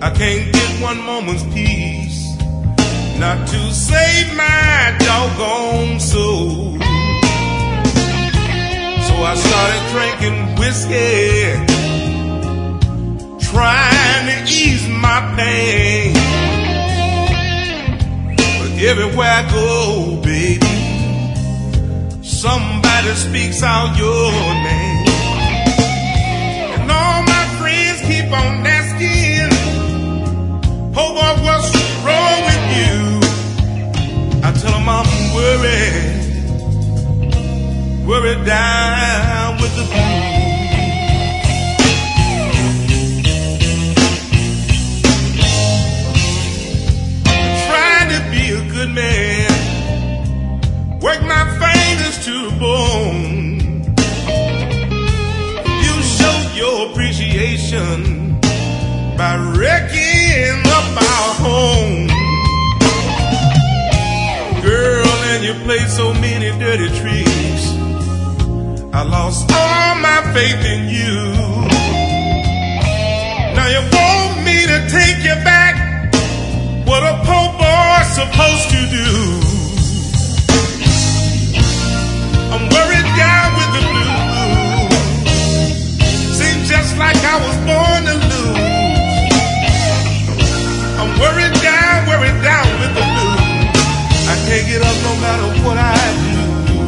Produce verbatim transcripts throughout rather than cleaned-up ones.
I can't get one moment's peace, not to save my doggone soul. So I started drinking whiskey, trying to ease my pain. But everywhere I go, baby, somebody speaks out your name. And all my friends keep on asking, oh boy, what's wrong with you? I tell them I'm worried, worried down with the blues. A good man, work my fingers to the bone. You show your appreciation by wrecking up our home. Girl, and you play so many dirty tricks, I lost all my faith in you. Now you want me to take you back, what a poor boy's supposed to do. I'm worried down with the blues. Seems just like I was born to lose. I'm worried down, worried down with the blues. I can't get up no matter what I do.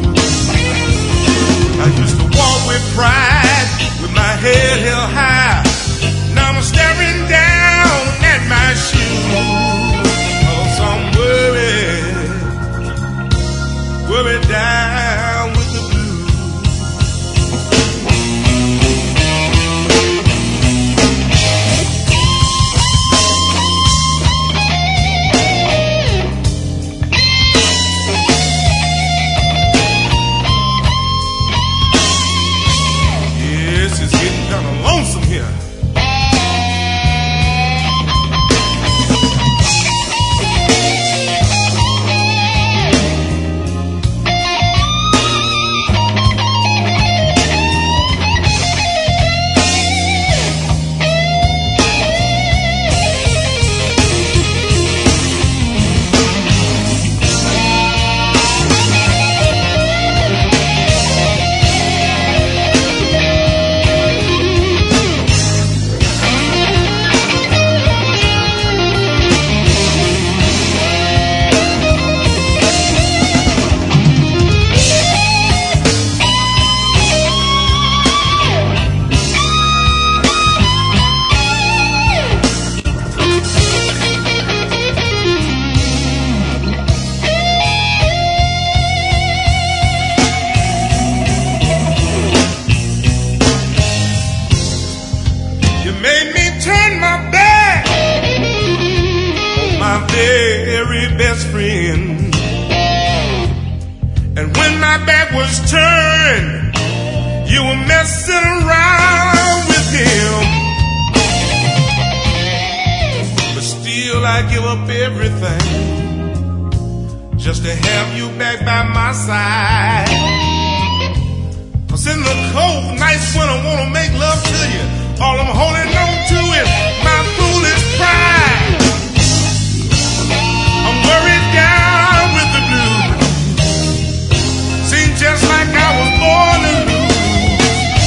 I used to walk with pride, with my head held high. Now I'm staring down at my shoes. I'm worried, worried down with the blues. Yes, it's getting kind of lonesome here. Very best friend, and when my back was turned, you were messing around with him. But still I give up everything just to have you back by my side. 'Cause in the cold nights when I wanna make love to you, all I'm holding on to is my foolish pride. I'm worried down with the blues. Seems just like I was born to lose.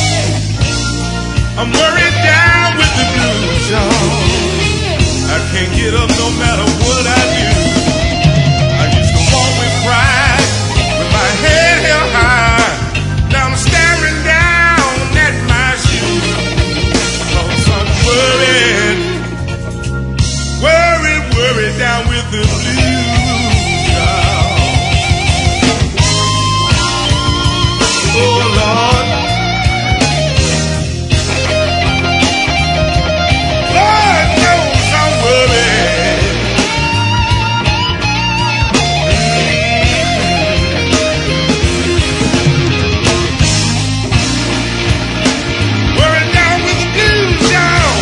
I'm worried down with the blues, y'all. I can't get up no matter what I do. I used to walk with pride, with my head held high. Now I'm staring down at my shoes. 'Cause I'm worried, worried, worried down with the blues. Oh Lord, Lord knows I'm worried. Worried down with the blues, y'all.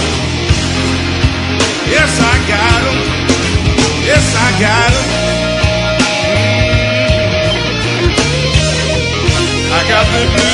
Yes, I got 'em. Yes, I got 'em. I got the blues.